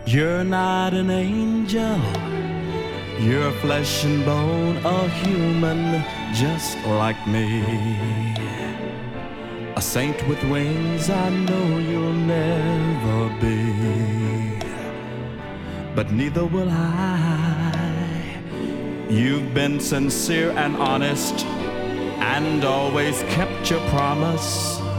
You're not an angel, you're flesh and bone, a human just like me. A saint with wings I know you'll never be, but neither will I. You've been sincere and honest and always kept your promise.